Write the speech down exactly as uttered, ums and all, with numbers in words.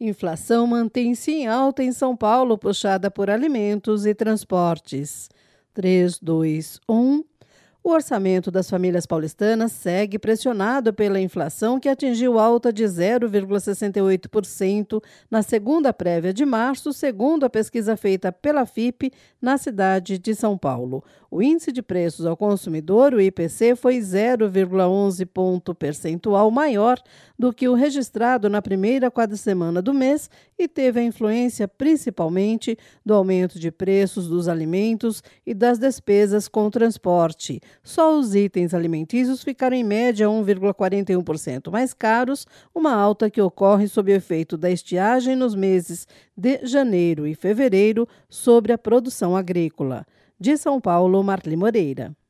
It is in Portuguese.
Inflação mantém-se em alta em São Paulo, puxada por alimentos e transportes. três, dois, um. O orçamento das famílias paulistanas segue pressionado pela inflação, que atingiu alta de zero vírgula sessenta e oito por cento na segunda prévia de março, segundo a pesquisa feita pela F I P na cidade de São Paulo. O índice de preços ao consumidor, o I P C, foi zero vírgula onze ponto percentual maior do que o registrado na primeira quadricemana do mês e teve a influência principalmente do aumento de preços dos alimentos e das despesas com transporte. Só os itens alimentícios ficaram em média um vírgula quarenta e um por cento mais caros, uma alta que ocorre sob o efeito da estiagem nos meses de janeiro e fevereiro sobre a produção agrícola. De São Paulo, Marli Moreira.